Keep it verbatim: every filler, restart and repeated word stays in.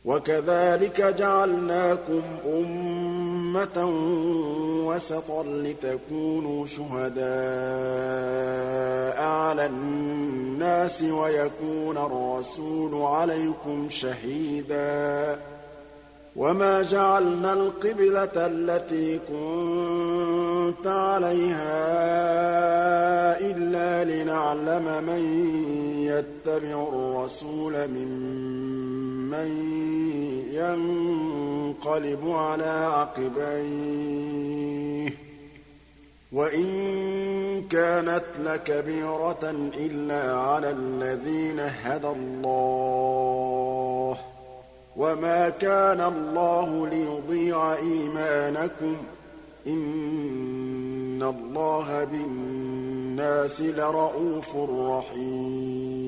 وَكَذَٰلِكَ جَعَلْنَاكُمْ أُمَّةً وَسَطًا لِّتَكُونُوا شُهَدَاءَ عَلَى النَّاسِ وَيَكُونَ الرَّسُولُ عَلَيْكُمْ شَهِيدًا ۗ وَمَا جَعَلْنَا الْقِبْلَةَ الَّتِي كُنتَ عَلَيْهَا إِلَّا لِنَعْلَمَ مَن يَتَّبِعُ الرَّسُولَ مِمَّن يَنقَلِبُ عَلَىٰ عَقِبَيْهِ ۚ وَإِن كَانَتْ لَكَبِيرَةً إِلَّا عَلَى الَّذِينَ هَدَى اللَّهُ ۗ وَمَا كَانَ اللَّهُ لِيُضِيعَ إِيمَانَكُمْ ۚ إِنَّ اللَّهَ بِالنَّاسِ لَرَءُوفٌ رَّحِيمٌ